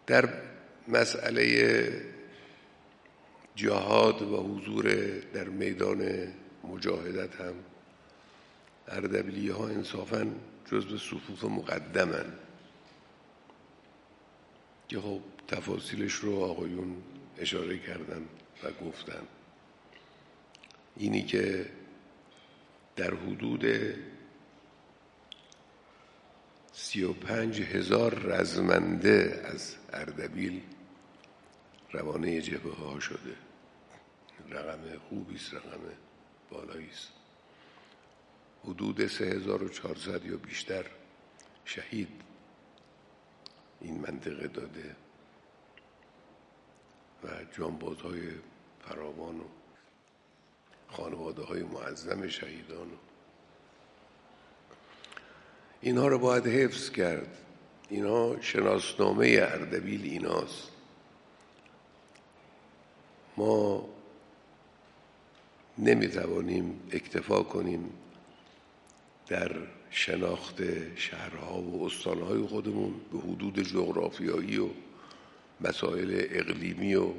در مسئله جهاد و حضور در میدان مجاهدت هم اردبیلی‌ها انصافاً جزو صفوف مقدمن که خب تفاصیلش رو آقایون اشاره کردن و گفتن. اینی که در حدود 35,000 رزمنده از اردبیل روانه جبهه ها شده، رقم خوبی است، رقم بالایی است. حدود 3,400 یا بیشتر شهید این منطقه داده و جانبازهای فراوان و خانواده های معظم شهیدان. اینها رو باید حفظ کرد. اینا شناسنامه اردبیل ایناست. ما نمیتوانیم اکتفا کنیم در شناخت شهرها و استانهای خودمون به حدود جغرافیایی و مسائل اقلیمی و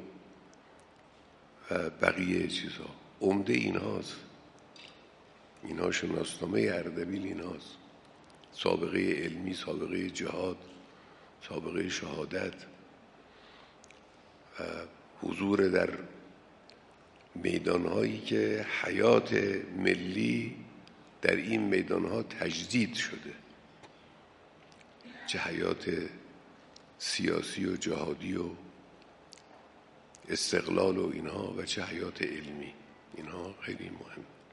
بقیه چیزها. عمده اینهاست. اینها شناسنامه اردبیل ایناست. سابقه علمی، سابقه جهاد، سابقه شهادت و حضور در میدانهایی که حیات ملی در این میدانها تجدید شده، چه حیات سیاسی و جهادی و استقلال و اینها و چه حیات علمی. اینها خیلی مهم.